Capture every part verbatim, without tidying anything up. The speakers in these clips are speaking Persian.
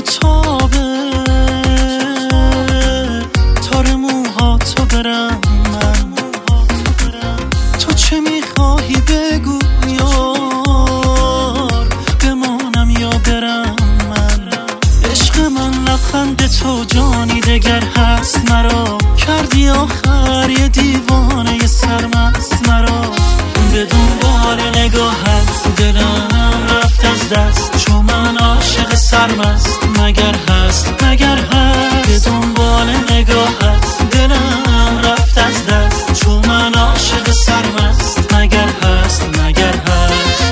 تابه تار موهاتو برم من، تو چه میخواهی بگو یار، بمانم یا برم من. عشق من لبخند تو جانی دگر هست مرا، کردی آخر یه دیوانه یه سرمست مرا. به دنبال نگاهت دلم رفت از دست، چون من عاشق سرمست مگر هست مگر هست. به دنبال نگاهت دلم رفت از دست، چون من عاشق سرمست مگر هست مگر هست.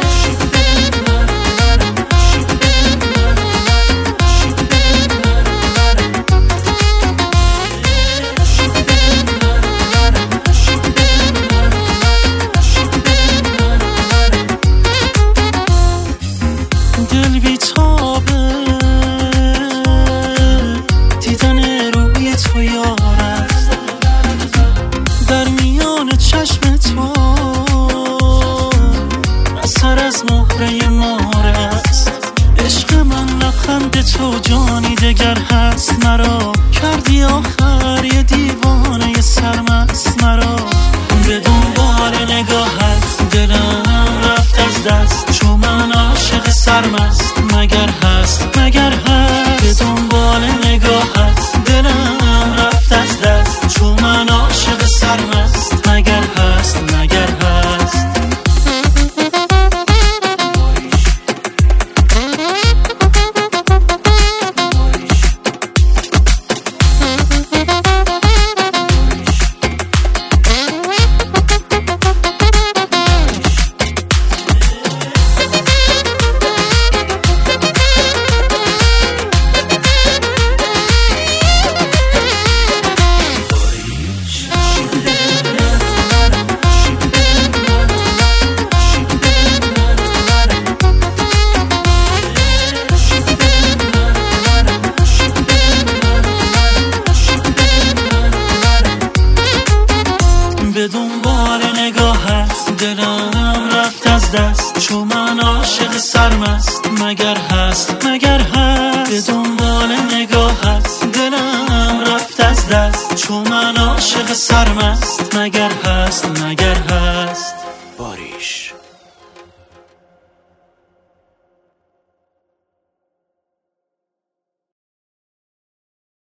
دل بی تابه دیدن روی تو یار است، در میان چشم تو اثر از مهره مار است. عشق من لبخند تو جانی دگر هست مرا، کردی آخر یه دیوانه یه سرمست مرا. به دنبال نگاهت دلم رفت از دست، چون من عاشق سرمست مگر هست مگر هست. به دنبال نگاهت دلم رفت از دست، چون من عاشق سرمست مگر هست مگر هست. به دنبال نگاهت دلم رفت از دست، چون من عاشق سرمست مگر هست مگر هست. به دنبال نگاهت دلم رفت از دست، چون من عاشق سرمست مگر هست مگر هست.